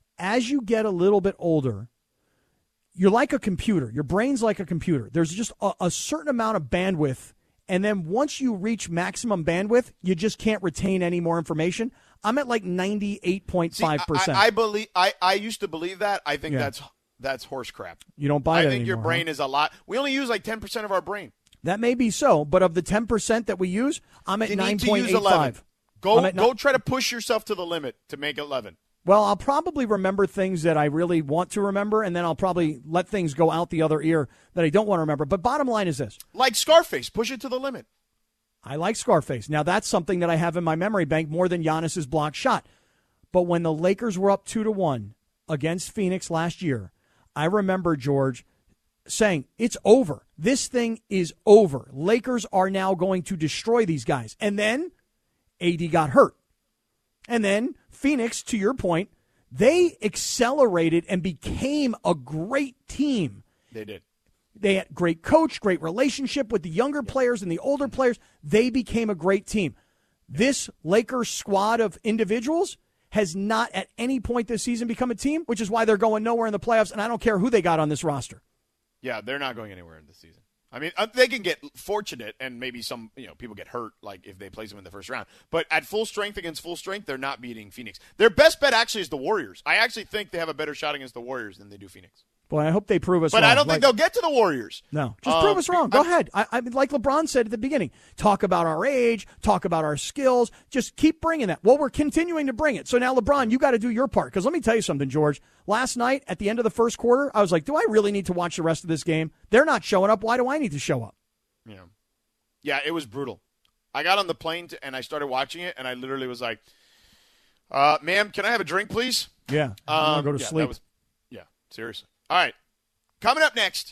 S2: As you get a little bit older, you're like a computer. Your brain's like a computer. There's just a, a certain amount of bandwidth, and then once you reach maximum bandwidth, you just can't retain any more information. I'm at like ninety-eight point five percent.
S3: I, I believe I, I used to believe that. I think
S2: Yeah.
S3: that's that's horse crap.
S2: You don't buy
S3: I
S2: that
S3: think your
S2: anymore,
S3: brain
S2: huh?
S3: is a lot. We only use like ten percent of our brain.
S2: That may be so, but of the ten percent that we use, I'm at
S3: You
S2: nine
S3: need to
S2: point
S3: use
S2: eight
S3: eleven.
S2: five.
S3: Go
S2: I'm at
S3: go
S2: ni-
S3: try to push yourself to the limit to make eleven.
S2: Well, I'll probably remember things that I really want to remember, and then I'll probably let things go out the other ear that I don't want to remember. But bottom line is this.
S3: Like Scarface, push it to the limit.
S2: I like Scarface. Now, that's something that I have in my memory bank more than Giannis's block shot. But when the Lakers were up two to one against Phoenix last year, I remember George saying, it's over. This thing is over. Lakers are now going to destroy these guys. And then A D got hurt. And then Phoenix, to your point, they accelerated and became a great team.
S3: They did.
S2: They had great coach, great relationship with the younger players and the older players. They became a great team. This Lakers squad of individuals has not at any point this season become a team, which is why they're going nowhere in the playoffs, and I don't care who they got on this roster.
S3: Yeah, they're not going anywhere in this season. I mean, uh, they can get fortunate, and maybe some, you know, people get hurt, like if they place them in the first round. But at full strength against full strength, they're not beating Phoenix. Their best bet actually is the Warriors. I actually think they have a better shot against the Warriors than they do Phoenix.
S2: Boy, I hope they prove us
S3: But
S2: wrong.
S3: I don't
S2: Like-
S3: think they'll get to the Warriors.
S2: No, just
S3: Um,
S2: prove us wrong. Go
S3: I'm-
S2: ahead. I, I mean, like LeBron said at the beginning, talk about our age, talk about our skills. Just keep bringing that. Well, we're continuing to bring it. So now, LeBron, you got to do your part. Because let me tell you something, George. Last night, at the end of the first quarter, I was like, do I really need to watch the rest of this game? They're not showing up. Why do I need to show up?
S3: Yeah, yeah, it was brutal. I got on the plane to, and I started watching it, and I literally was like, uh, "Ma'am, can I have a drink, please?"
S2: Yeah, I'm
S3: Um,
S2: going to go to
S3: yeah,
S2: sleep.
S3: that was- yeah, seriously. All right, coming up next.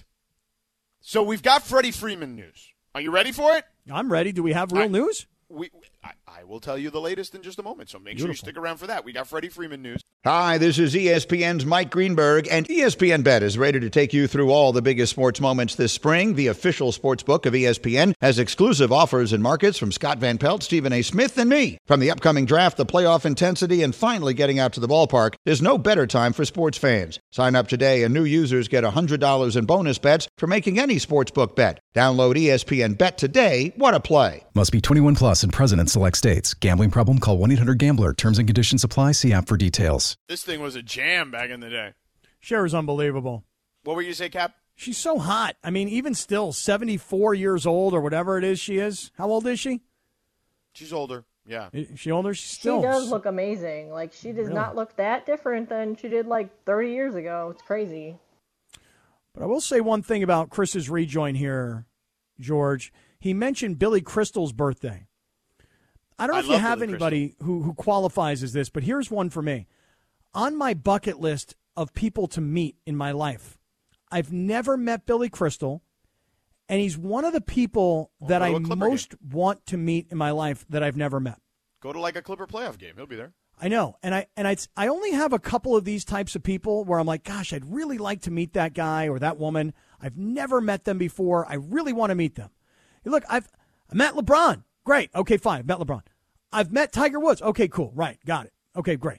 S3: So we've got Freddie Freeman news. Are you ready for it?
S2: I'm ready. Do we have real
S3: I-
S2: news?
S3: We, I, I will tell you the latest in just a moment, so make sure you
S2: Beautiful.
S3: stick around for that. We got Freddie Freeman news.
S10: Hi, this is E S P N's Mike Greenberg, and E S P N Bet is ready to take you through all the biggest sports moments this spring. The official sports book of E S P N has exclusive offers and markets from Scott Van Pelt, Stephen A. Smith, and me. From the upcoming draft, the playoff intensity, and finally getting out to the ballpark, there's no better time for sports fans. Sign up today, and new users get one hundred dollars in bonus bets for making any sportsbook bet. Download E S P N Bet today. What a play.
S9: Must be twenty-one plus and present in select states. Gambling problem? Call one eight hundred gambler. Terms and conditions apply. See app for details.
S3: This thing was a jam back in the day.
S2: Cher's unbelievable.
S3: What were you say, Cap?
S2: She's so hot. I mean, even still, seventy-four years old or whatever it is she is. How old is she?
S3: She's older, yeah.
S2: Is she older? She's still.
S5: She does look amazing. Like, she does
S2: Really?
S5: not look that different than she did, like, thirty years ago. It's crazy.
S2: But I will say one thing about Chris's rejoin here, George. He mentioned Billy Crystal's birthday. I don't know
S3: I
S2: if you
S3: love
S2: have
S3: Billy
S2: anybody who, who qualifies as this, but here's one for me. On my bucket list of people to meet in my life, I've never met Billy Crystal, and he's one of the people
S3: Well,
S2: that
S3: go
S2: I
S3: to a Clipper
S2: most want to meet in my life that I've never met.
S3: Go to like a Clipper playoff game. He'll be there.
S2: I know, and I and I I only have a couple of these types of people where I'm like, gosh, I'd really like to meet that guy or that woman. I've never met them before. I really want to meet them. Hey, look, I've I met LeBron. Great. Okay, fine. I've met LeBron. I've met Tiger Woods. Okay, cool. Right. Got it. Okay, great.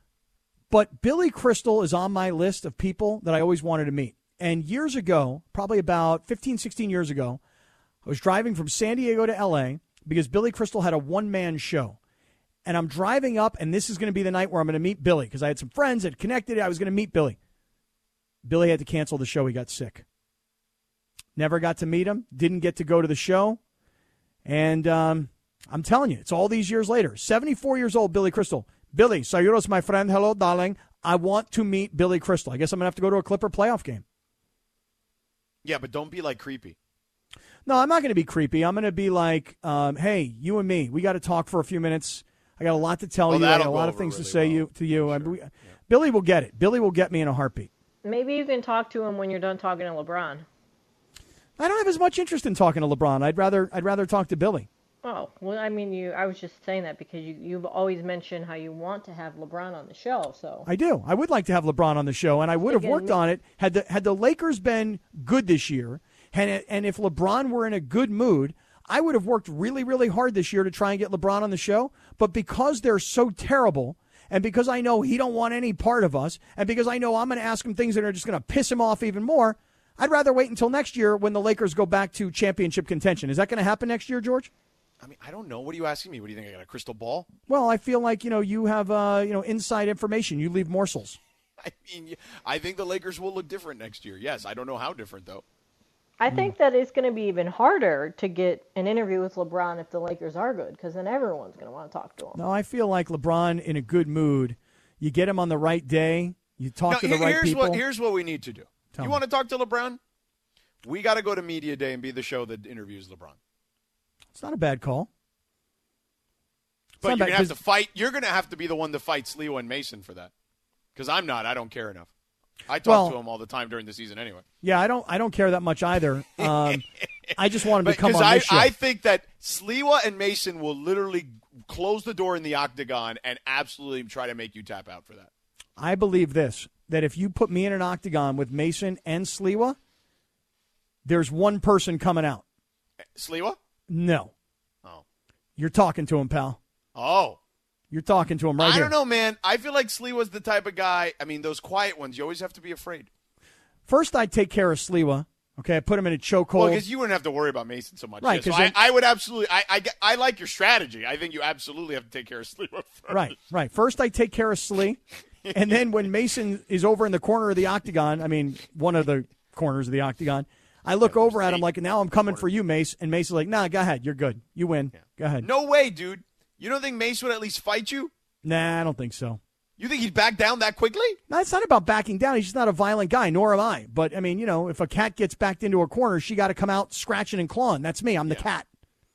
S2: But Billy Crystal is on my list of people that I always wanted to meet. And years ago, probably about fifteen, sixteen years ago, I was driving from San Diego to L A because Billy Crystal had a one-man show. And I'm driving up, and this is going to be the night where I'm going to meet Billy because I had some friends that connected. I was going to meet Billy. Billy had to cancel the show. He got sick. Never got to meet him. Didn't get to go to the show. And um, I'm telling you, it's all these years later. seventy-four years old, Billy Crystal. Billy, saludos, my friend. Hello, darling. I want to meet Billy Crystal. I guess I'm going to have to go to a Clipper playoff game.
S3: Yeah, but don't be like creepy.
S2: No, I'm not going to be creepy. I'm going to be like, um, hey, you and me, we got to talk for a few minutes. I got a lot to tell
S3: Well,
S2: you. I got a
S3: that'll
S2: lot
S3: go
S2: of
S3: over
S2: things to
S3: really
S2: say
S3: well.
S2: you to you.
S3: I'm
S2: And
S3: sure.
S2: we,
S3: Yeah.
S2: Billy will get it. Billy will get me in a heartbeat.
S5: Maybe you can talk to him when you're done talking to LeBron.
S2: I don't have as much interest in talking to LeBron. I'd rather I'd rather talk to Billy.
S5: Oh, well, I mean, you. I was just saying that because you, you've always mentioned how you want to have LeBron on the show, so.
S2: I do. I would like to have LeBron on the show, and I would have
S5: Again,
S2: worked
S5: me-
S2: on it had the had the Lakers been good this year, and it, and if LeBron were in a good mood, I would have worked really really hard this year to try and get LeBron on the show. But because they're so terrible, and because I know he don't want any part of us, and because I know I'm going to ask him things that are just going to piss him off even more, I'd rather wait until next year when the Lakers go back to championship contention. Is that going to happen next year, George?
S3: I mean, I don't know. What are you asking me? What do you think? I got a crystal ball?
S2: Well, I feel like, you know, you have, uh, you know, inside information. You leave morsels.
S3: I mean, I think the Lakers will look different next year. Yes, I don't know how different, though.
S5: I think that it's going to be even harder to get an interview with LeBron if the Lakers are good, because then everyone's going to want to talk to him.
S2: No, I feel like LeBron in a good mood. You get him on the right day. You talk
S3: Now,
S2: to the
S3: here-
S2: right
S3: here's
S2: people.
S3: What, here's what we need to do.
S2: Tell
S3: you
S2: me.
S3: want to talk to LeBron? We got to go to Media Day and be the show that interviews LeBron.
S2: It's not a bad call.
S3: But
S2: not
S3: you're
S2: bad,
S3: going to have to
S2: 'cause-
S3: fight. You're going to have to be the one to fight Sliwa and Mason for that. Because I'm not. I don't care enough. I talk
S2: Well-
S3: to him all the time during the season anyway.
S2: Yeah, I don't. I don't care that much either. Um, I just want him to come
S3: Because
S2: on
S3: I,
S2: this show.
S3: I think that Sliwa and Mason will literally close the door in the octagon and absolutely try to make you tap out for that.
S2: I believe this: that if you put me in an octagon with Mason and Sliwa, there's one person coming out.
S3: Sliwa?
S2: No.
S3: Oh.
S2: You're talking to him, pal.
S3: Oh.
S2: You're talking to him right
S3: I
S2: here.
S3: don't know, man. I feel like Sliwa's the type of guy. I mean, those quiet ones, you always have to be afraid.
S2: First, I'd take care of Sliwa. Okay, I put him in a chokehold.
S3: Well, because you wouldn't have to worry about Mason so much.
S2: Right,
S3: Yeah, so
S2: 'cause
S3: I,
S2: then-
S3: I would absolutely. I, I, get- I like your strategy. I think you absolutely have to take care of Sliwa first.
S2: Right, right. First, I take care of Slee, and then when Mason is over in the corner of the octagon, I mean, one of the corners of the octagon, I look over at him like, now I'm coming for you, Mace. And Mace is like, nah, go ahead. You're good. You win. Go ahead.
S3: No way, dude. You don't think Mace would at least fight you?
S2: Nah, I don't think so.
S3: You think he'd back down that quickly?
S2: No, it's not about backing down. He's just not a violent guy, nor am I. But, I mean, you know, if a cat gets backed into a corner, she got to come out scratching and clawing. That's me. I'm the cat.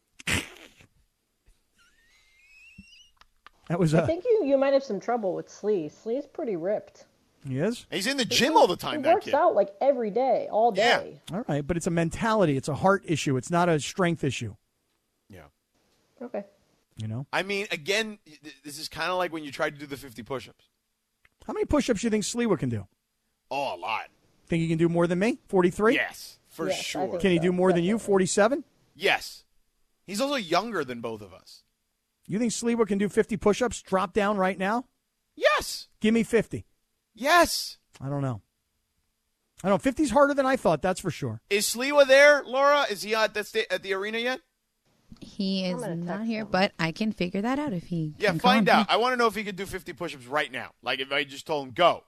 S2: That was
S5: I
S2: a.
S5: think you, you might have some trouble with Slee. Slee's pretty ripped.
S2: He is?
S3: He's in the gym all the time,
S5: He
S3: that
S5: works
S3: kid.
S5: out like every day, all day.
S2: All right, but it's a mentality. It's a heart issue. It's not a strength issue,
S3: Yeah.
S5: Okay.
S2: you know?
S3: I mean, again, th- this is kind of like when you tried to do the fifty push-ups.
S2: How many push-ups do you think Sliwa can do?
S3: Oh, a lot.
S2: Think he can do more than me? forty-three?
S3: Yes, for
S5: Yes, I
S3: sure.
S5: think
S2: Can he
S5: so,
S2: do more than you?
S5: definitely.
S2: forty-seven?
S3: Yes. He's also younger than both of us.
S2: You think Sliwa can do fifty push-ups, drop down right now?
S3: Yes.
S2: Give me fifty.
S3: Yes.
S2: I don't know. I don't know. fifty's harder than I thought, that's for sure.
S3: Is Sliwa there, Laura? Is he at the, sta- at the arena yet?
S4: He is
S5: gonna
S4: not
S5: text
S4: here,
S5: him.
S4: but I can figure that out if he.
S3: Yeah,
S4: can
S3: find
S4: call
S3: out. I want to know if he could do fifty push-ups right now. Like if I just told him, go.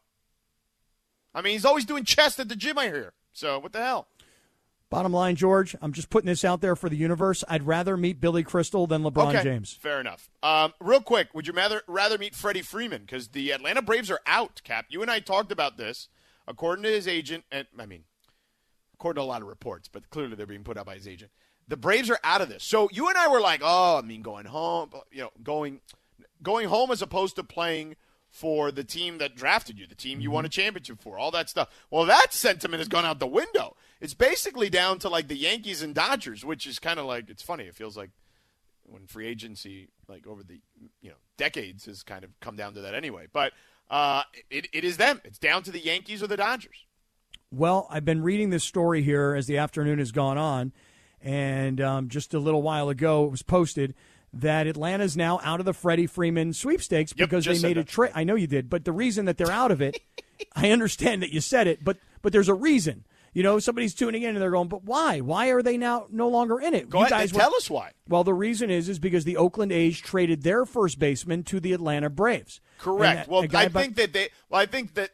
S3: I mean, he's always doing chest at the gym, I hear. So what the hell?
S2: Bottom line, George, I'm just putting this out there for the universe. I'd rather meet Billy Crystal than LeBron
S3: Okay,
S2: James.
S3: fair enough. Um, real quick, would you rather, rather meet Freddie Freeman? Because the Atlanta Braves are out, Cap. You and I talked about this. According to his agent, and I mean, according to a lot of reports, but clearly they're being put out by his agent. The Braves are out of this. So you and I were like, oh, I mean, going home, you know, going going home as opposed to playing for the team that drafted you, the team you won a championship for, all that stuff. Well, that sentiment has gone out the window. It's basically down to like the Yankees and Dodgers, which is kind of like, it's funny. It feels like when free agency, like over the, you know, decades has kind of come down to that anyway. But uh, it, it is them. It's down to the Yankees or the Dodgers.
S2: Well, I've been reading this story here as the afternoon has gone on, and um, just a little while ago it was posted that Atlanta's now out of the Freddie Freeman sweepstakes
S3: Yep,
S2: because they
S3: just said
S2: made a
S3: that.
S2: trade. I know you did, but the reason that they're out of it, I understand that you said it, but but there's a reason. You know, somebody's tuning in and they're going, but why? Why are they now no longer in it?
S3: Go
S2: You
S3: ahead
S2: guys
S3: and
S2: were-
S3: tell us why.
S2: Well, the reason is is because the Oakland A's traded their first baseman to the Atlanta Braves.
S3: Correct.
S2: And a-
S3: Well,
S2: a guy
S3: I
S2: by-
S3: think that they. Well, I think that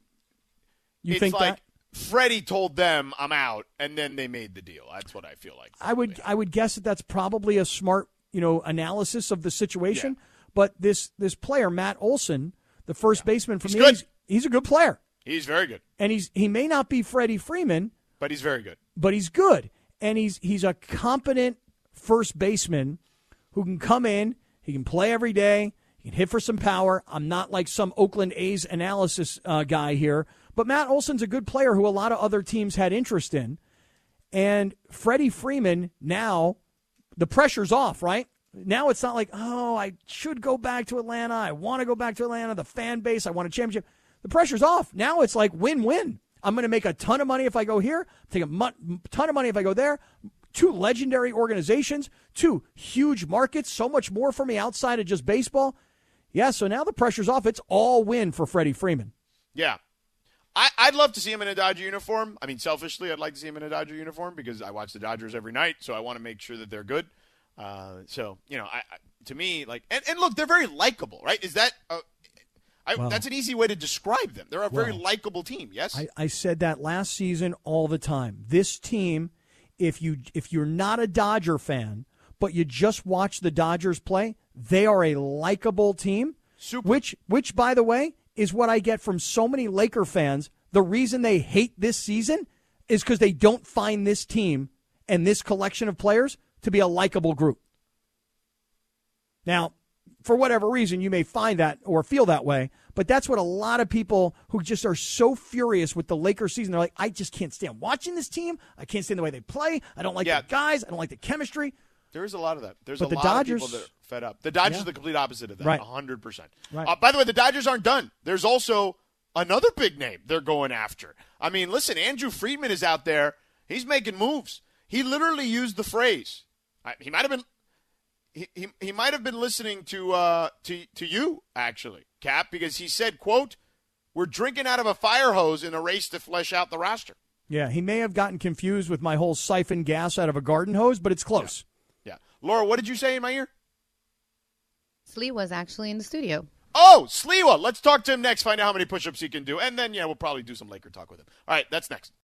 S2: you
S3: it's
S2: think
S3: like
S2: that.
S3: Freddie told them I'm out, and then they made the deal. That's what I feel like.
S2: I would I would guess that that's probably a smart, you know, analysis of the situation.
S3: Yeah.
S2: But this this player, Matt Olson, the first baseman from
S3: He's
S2: the
S3: good.
S2: A's, he's a good player,
S3: He's very good,
S2: and he's he may not be Freddie Freeman,
S3: but he's very good.
S2: but he's good, and he's he's a competent first baseman who can come in, he can play every day, he can hit for some power. I'm not like some Oakland A's analysis uh, guy here, but Matt Olson's a good player who a lot of other teams had interest in, and Freddie Freeman now, the pressure's off, right? Now it's not like, oh, I should go back to Atlanta. I want to go back to Atlanta. The fan base, I want a championship. The pressure's off. Now it's like win-win. I'm going to make a ton of money if I go here. Take a mon- ton of money if I go there. Two legendary organizations, two huge markets, so much more for me outside of just baseball. Yeah, so now the pressure's off. It's all win for Freddie Freeman.
S3: Yeah. I, I'd love to see him in a Dodger uniform. I mean, selfishly, I'd like to see him in a Dodger uniform because I watch the Dodgers every night, so I want to make sure that they're good. Uh, so, you know, I, I, to me, like, and, and look, they're very likable, right? Is that, uh, I,
S2: Well-
S3: that's an easy way to describe them. They're a very
S2: Well,
S3: likable team, yes?
S2: I, I said that last season all the time. This team, if you if you're not a Dodger fan, but you just watch the Dodgers play, they are a likable team.
S3: Super.
S2: Which which by the way is what I get from so many Laker fans. The reason they hate this season is because they don't find this team and this collection of players to be a likable group. Now, for whatever reason, you may find that or feel that way, but that's what a lot of people who just are so furious with the Lakers season, they're like, I just can't stand watching this team. I can't stand the way they play. I don't like
S3: Yeah.
S2: the guys. I don't like the chemistry.
S3: There is a lot of that. There's
S2: But
S3: a
S2: the
S3: lot
S2: Dodgers-
S3: of people that are fed up. The Dodgers
S2: Yeah.
S3: are the complete opposite of that,
S2: Right.
S3: one hundred percent.
S2: Right.
S3: Uh, by the way, the Dodgers aren't done. There's also another big name they're going after. I mean, listen, Andrew Friedman is out there. He's making moves. He literally used the phrase. I, he might have been he, he, he might have been listening to uh to to you, actually, Cap, because he said, quote, "We're drinking out of a fire hose in a race to flesh out the roster."
S2: Yeah, he may have gotten confused with my whole siphon gas out of a garden hose, but it's close.
S3: Yeah. Laura, what did you say in my ear?
S4: Slee was actually in the studio.
S3: Oh, Sliwa. Let's talk to him next, find out how many push-ups he can do, and then, yeah, we'll probably do some Laker talk with him. All right, that's next.